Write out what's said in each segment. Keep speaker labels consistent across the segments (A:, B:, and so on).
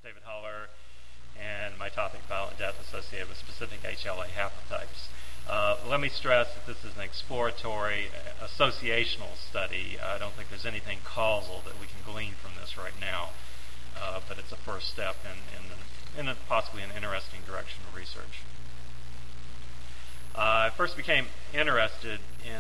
A: David Haller, and my topic, violent death associated with specific HLA haplotypes. Let me stress that this is an exploratory, associational study. I don't think there's anything causal that we can glean from this right now, but it's a first step in possibly an interesting direction of research. I first became interested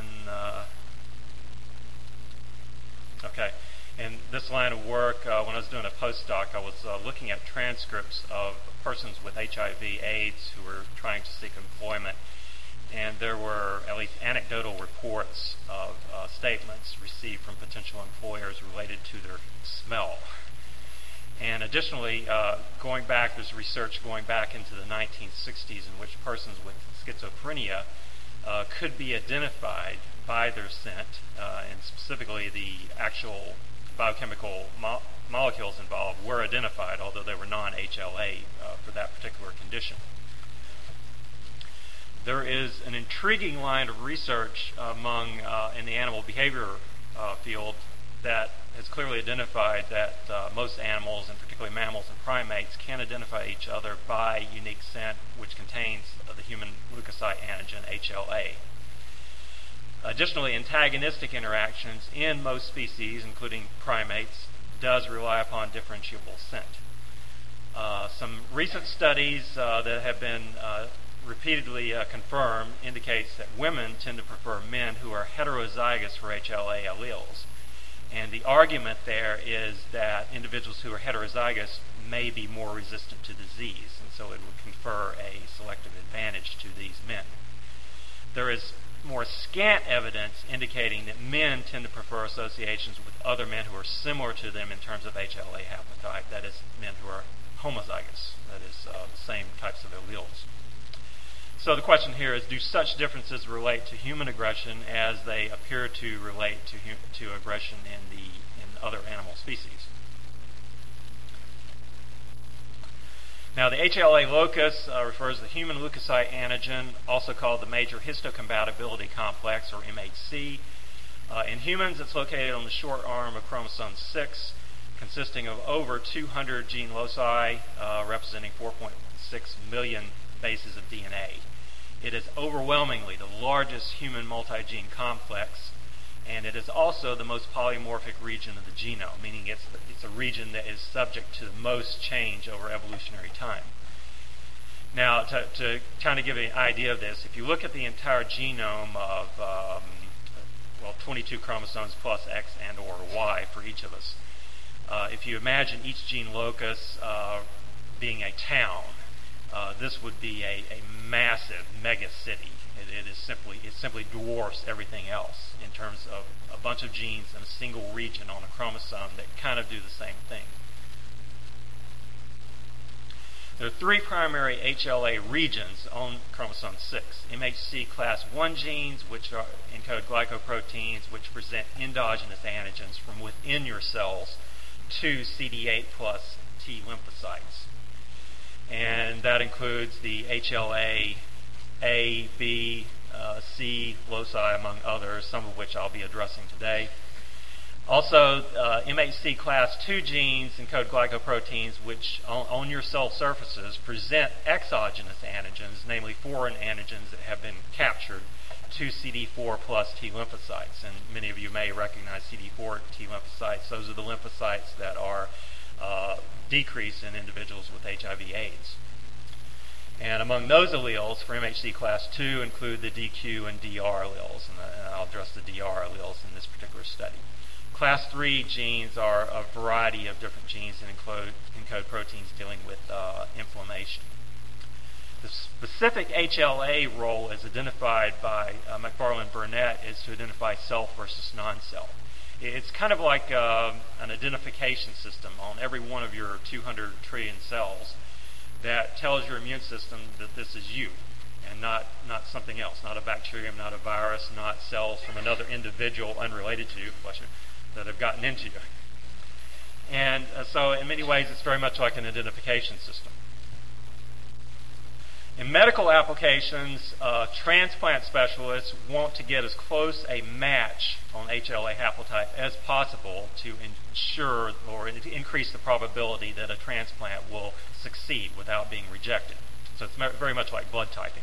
A: in this line of work when I was doing a postdoc. I was looking at transcripts of persons with HIV/AIDS who were trying to seek employment, and there were at least anecdotal reports of statements received from potential employers related to their smell. And additionally, there's research going back into the 1960s in which persons with schizophrenia could be identified by their scent, and specifically the actual biochemical molecules involved were identified, although they were non-HLA for that particular condition. There is an intriguing line of research in the animal behavior field that has clearly identified that most animals, and particularly mammals and primates, can identify each other by unique scent which contains the human leukocyte antigen HLA. Additionally, antagonistic interactions in most species, including primates, does rely upon differentiable scent. Some recent studies that have been repeatedly confirmed indicates that women tend to prefer men who are heterozygous for HLA alleles. And the argument there is that individuals who are heterozygous may be more resistant to disease, and so it would confer a selective advantage to these men. There is more scant evidence indicating that men tend to prefer associations with other men who are similar to them in terms of HLA haplotype, that is, men who are homozygous, that is, the same types of alleles. So the question here is, do such differences relate to human aggression as they appear to relate to aggression in other animal species? Now, the HLA locus refers to the human leukocyte antigen, also called the major histocompatibility complex, or MHC. In humans, it's located on the short arm of chromosome 6, consisting of over 200 gene loci, representing 4.6 million bases of DNA. It is overwhelmingly the largest human multi-gene complex, and it is also the most polymorphic region of the genome, meaning it's a region that is subject to the most change over evolutionary time. Now, to kind of give you an idea of this, if you look at the entire genome of 22 chromosomes plus X and or Y for each of us, if you imagine each gene locus being a town, this would be a massive mega city. It simply dwarfs everything else in terms of a bunch of genes in a single region on a chromosome that kind of do the same thing. There are three primary HLA regions on chromosome 6. MHC class 1 genes, which encode glycoproteins, which present endogenous antigens from within your cells to CD8 plus T lymphocytes. And that includes the HLA A, B, C loci, among others, some of which I'll be addressing today. Also, MHC class 2 genes encode glycoproteins which on your cell surfaces present exogenous antigens, namely foreign antigens that have been captured to CD4 plus T lymphocytes. And many of you may recognize CD4 T lymphocytes. Those are the lymphocytes that are decreased in individuals with HIV/AIDS. And among those alleles for MHC class 2 include the DQ and DR alleles, and I'll address the DR alleles in this particular study. Class 3 genes are a variety of different genes that encode proteins dealing with inflammation. The specific HLA role as identified by McFarland Burnett is to identify self versus non-self. It's kind of like an identification system on every one of your 200 trillion cells that tells your immune system that this is you and not something else, not a bacterium, not a virus, not cells from another individual unrelated to you, that have gotten into you. And so in many ways it's very much like an identification system. In medical applications, transplant specialists want to get as close a match on HLA haplotype as possible to ensure or increase the probability that a transplant will succeed without being rejected. So it's very much like blood typing.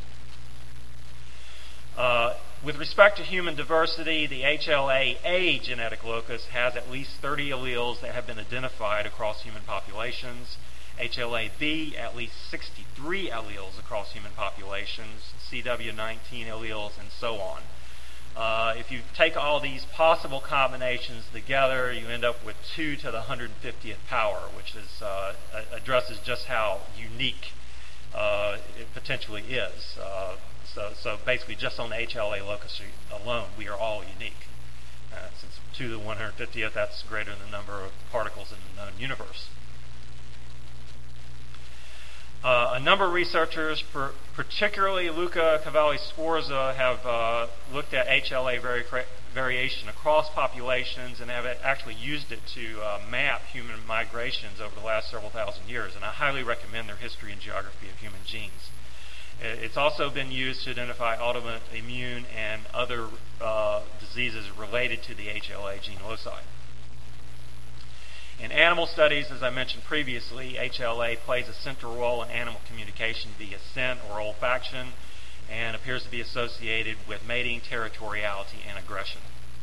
A: With respect to human diversity, the HLA-A genetic locus has at least 30 alleles that have been identified across human populations. HLA-B, at least 63 alleles across human populations, CW19 alleles, and so on. If you take all these possible combinations together, you end up with 2 to the 150th power, which is, addresses just how unique it potentially is. So basically, just on the HLA locus alone, we are all unique. Since 2 to the 150th, that's greater than the number of particles in the known universe. A number of researchers, particularly Luca Cavalli-Sforza, have looked at HLA variation across populations and have actually used it to map human migrations over the last several thousand years. And I highly recommend their History and Geography of Human Genes. It's also been used to identify autoimmune and other diseases related to the HLA gene loci. In animal studies, as I mentioned previously, HLA plays a central role in animal communication via scent or olfaction and appears to be associated with mating, territoriality, and aggression.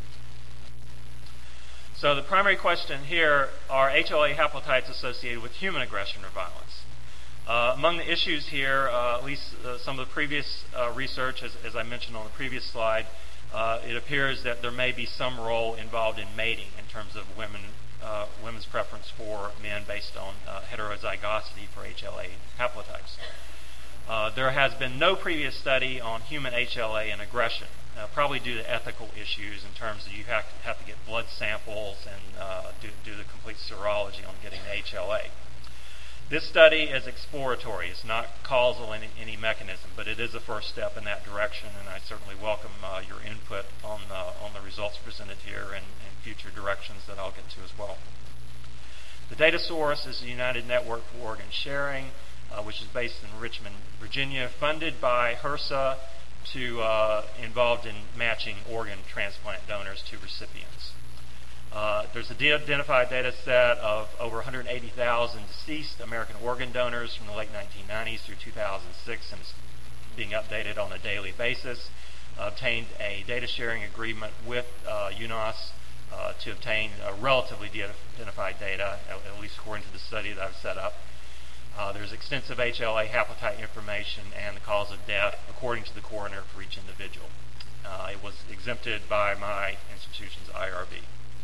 A: So the primary question here, are HLA haplotypes associated with human aggression or violence? Among the issues here, at least some of the previous research, as I mentioned on the previous slide, it appears that there may be some role involved in mating in terms of women's preference for men based on heterozygosity for HLA haplotypes. There has been no previous study on human HLA and aggression, probably due to ethical issues in terms of you have to get blood samples and do the complete serology on getting the HLA. This study is exploratory. It's not causal in any mechanism, but it is a first step in that direction, and I certainly welcome your input on the results presented here and future directions that I'll get to as well. The data source is the United Network for Organ Sharing, which is based in Richmond, Virginia, funded by HRSA involved in matching organ transplant donors to recipients. There's a identified data set of over 180,000 deceased American organ donors from the late 1990s through 2006, and it's being updated on a daily basis. Obtained a data sharing agreement with UNOS to obtain relatively de-identified data, at least according to the study that I've set up. There's extensive HLA haplotype information and the cause of death according to the coroner for each individual. It was exempted by my institution's IRB.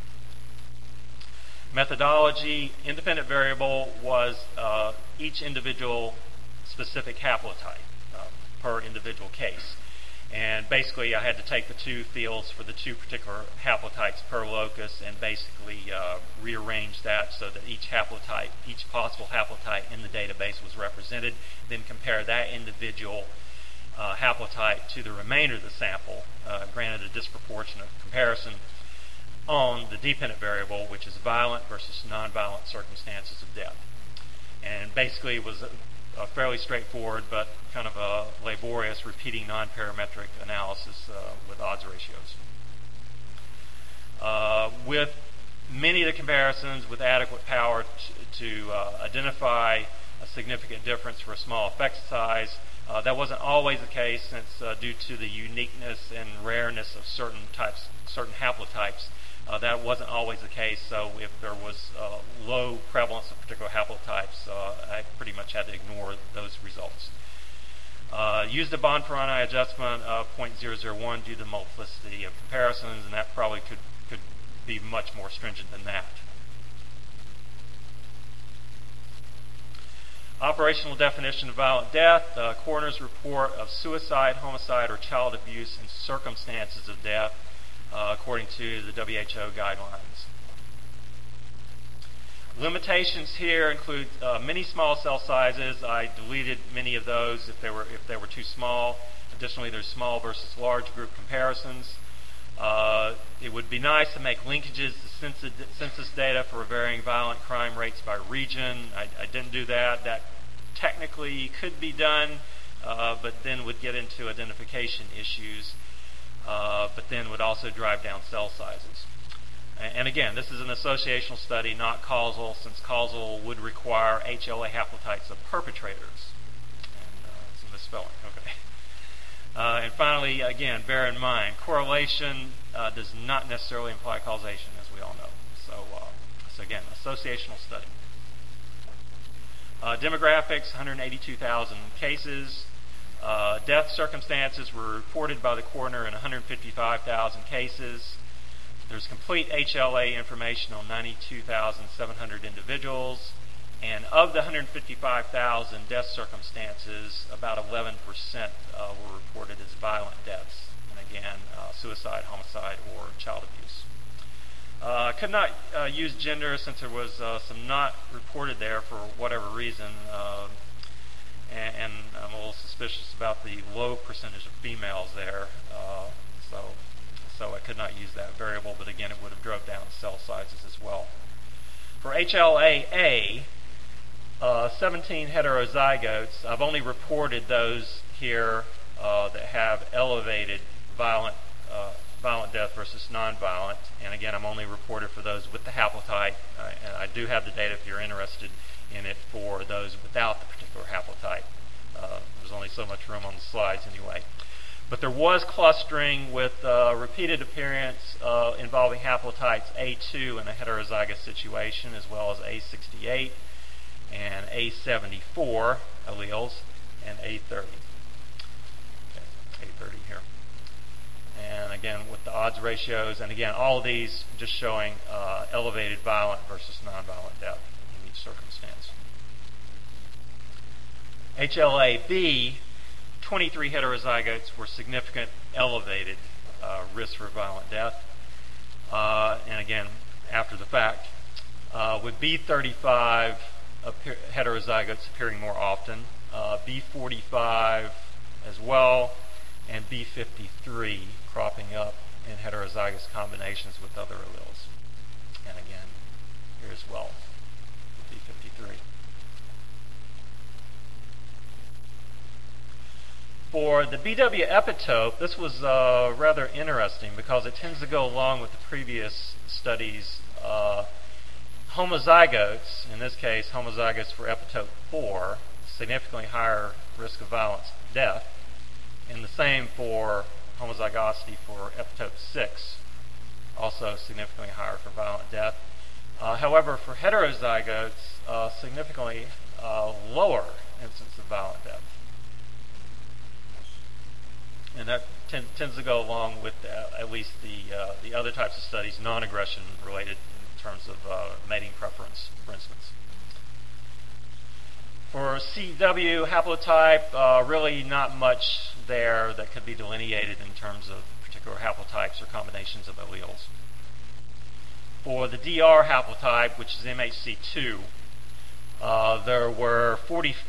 A: Methodology, independent variable was each individual specific haplotype per individual case. And basically I had to take the two fields for the two particular haplotypes per locus and basically rearrange that so that each possible haplotype in the database was represented, then compare that individual haplotype to the remainder of the sample, granted a disproportionate comparison on the dependent variable, which is violent versus nonviolent circumstances of death. And basically it was a fairly straightforward but kind of a laborious repeating non-parametric analysis with odds ratios. With many of the comparisons with adequate power to identify a significant difference for a small effect size, that wasn't always the case since due to the uniqueness and rareness of certain haplotypes, that wasn't always the case, so if there was low prevalence of particular haplotypes, I pretty much had to ignore those results. Used a Bonferroni adjustment of 0.001 due to the multiplicity of comparisons, and that probably could be much more stringent than that. Operational definition of violent death, coroner's report of suicide, homicide, or child abuse in circumstances of death, according to the WHO guidelines. Limitations here include many small cell sizes. I deleted many of those if they were too small. Additionally, there's small versus large group comparisons. It would be nice to make linkages to census data for varying violent crime rates by region. I didn't do that. That technically could be done, but then would get into identification issues, but then would also drive down cell sizes. And again, this is an associational study, not causal, since causal would require HLA haplotypes of perpetrators. And it's a misspelling, okay. And finally, again, bear in mind, correlation does not necessarily imply causation, as we all know. So again, associational study. Demographics, 182,000 cases. Death circumstances were reported by the coroner in 155,000 cases. There's complete HLA information on 92,700 individuals. And of the 155,000 death circumstances, about 11% were reported as violent deaths. And again, suicide, homicide, or child abuse. Could not use gender since there was some not reported there for whatever reason. And I'm a little suspicious about the low percentage of females there. So I could not use that variable, but again, it would have drove down cell sizes as well. For HLA-A, 17 heterozygotes. I've only reported those here that have elevated violent death versus nonviolent. And again, I'm only reported for those with the haplotype. And I do have the data if you're interested in it for those without the particular haplotype. There's only so much room on the slides anyway. But there was clustering with repeated appearance involving haplotypes A2 in a heterozygous situation, as well as A68 and A74 alleles and A30. Okay, A30 here. And again, with the odds ratios, and again, all of these just showing elevated violent versus nonviolent death in each circumstance. HLA-B, 23 heterozygotes were significant elevated risk for violent death. And again, after the fact, with B35 heterozygotes appearing more often, B45 as well, and B53 cropping up in heterozygous combinations with other alleles. And again, here as well, B53. For the BW epitope, this was rather interesting because it tends to go along with the previous studies. Homozygotes, in this case homozygotes for epitope 4, significantly higher risk of violence death, and the same for homozygosity for epitope 6, also significantly higher for violent death. However, for heterozygotes, significantly lower incidence of violent death. And that tends to go along with at least the other types of studies, non-aggression related in terms of mating preference, for instance. For CW haplotype, really not much there that could be delineated in terms of particular haplotypes or combinations of alleles. For the DR haplotype, which is MHC2, there were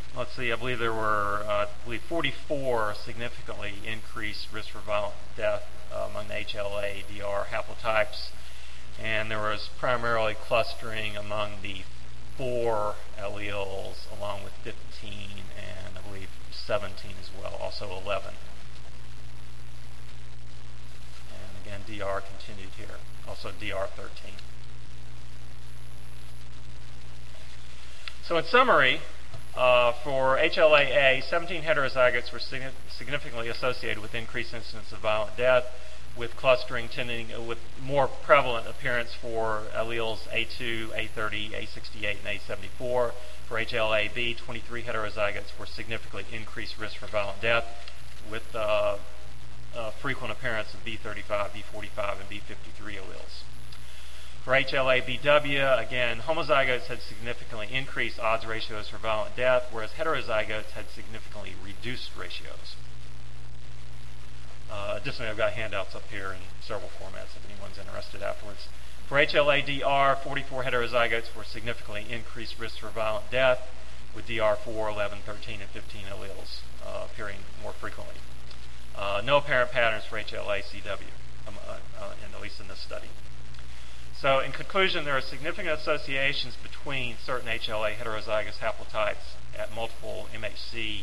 A: 44 significantly increased risk for violent death among the HLA DR haplotypes, and there was primarily clustering among the 4 alleles, along with 15 and I believe 17 as well, also 11. And again, DR continued here, also DR13. So in summary, for HLA-A, 17 heterozygotes were significantly associated with increased incidence of violent death, with clustering tending with more prevalent appearance for alleles A2, A30, A68, and A74. For HLA-B, 23 heterozygotes were significantly increased risk for violent death, with frequent appearance of B35, B45, and B53 alleles. For HLA-BW, again, homozygotes had significantly increased odds ratios for violent death, whereas heterozygotes had significantly reduced ratios. Additionally, I've got handouts up here in several formats if anyone's interested afterwards. For HLA-DR, 44 heterozygotes were significantly increased risk for violent death, with DR4, 11, 13, and 15 alleles appearing more frequently. No apparent patterns for HLA-CW, at least in this study. So in conclusion, there are significant associations between certain HLA heterozygous haplotypes at multiple MHC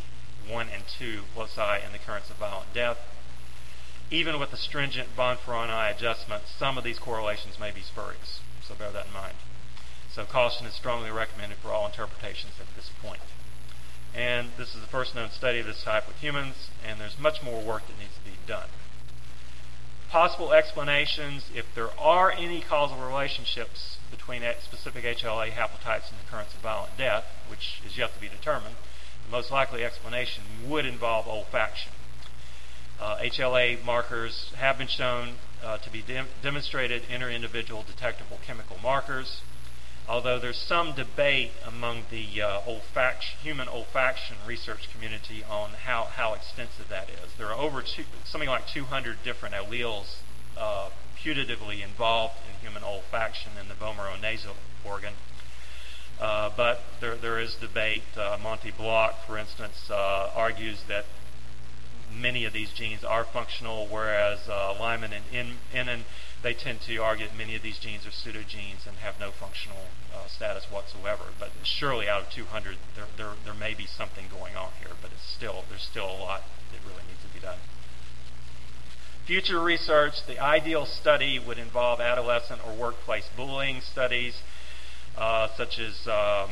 A: 1 and 2 loci in the occurrence of violent death. Even with the stringent Bonferroni adjustment, some of these correlations may be spurious, so bear that in mind. So caution is strongly recommended for all interpretations at this point. And this is the first known study of this type with humans, and there's much more work that needs to be done. Possible explanations, if there are any causal relationships between specific HLA haplotypes and the occurrence of violent death, which is yet to be determined, the most likely explanation would involve olfaction. HLA markers have been shown to be demonstrated inter-individual detectable chemical markers, although there's some debate among the human olfaction research community on how extensive that is. There are something like 200 different alleles putatively involved in human olfaction in the vomeronasal organ. But there is debate. Monty Block, for instance, argues that many of these genes are functional, whereas Lyman and Innan, they tend to argue that many of these genes are pseudogenes and have no functional status whatsoever. But surely out of 200, there may be something going on here, but there's still a lot that really needs to be done. Future research, the ideal study would involve adolescent or workplace bullying studies, such as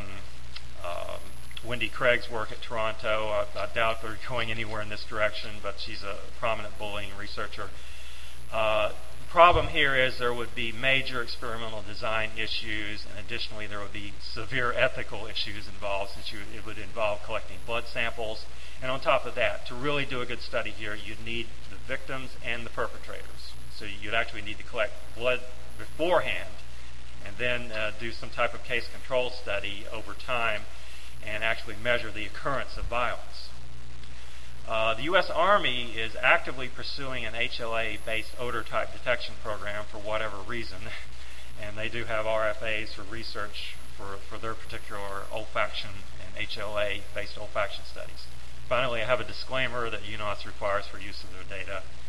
A: Wendy Craig's work at Toronto. I doubt they're going anywhere in this direction, but she's a prominent bullying researcher. The problem here is there would be major experimental design issues, and additionally there would be severe ethical issues involved, since it would involve collecting blood samples. And on top of that, to really do a good study here, you'd need the victims and the perpetrators. So you'd actually need to collect blood beforehand and then do some type of case control study over time and actually measure the occurrence of violence. The U.S. Army is actively pursuing an HLA-based odor type detection program for whatever reason, and they do have RFAs for research for their particular olfaction and HLA-based olfaction studies. Finally, I have a disclaimer that UNOS requires for use of their data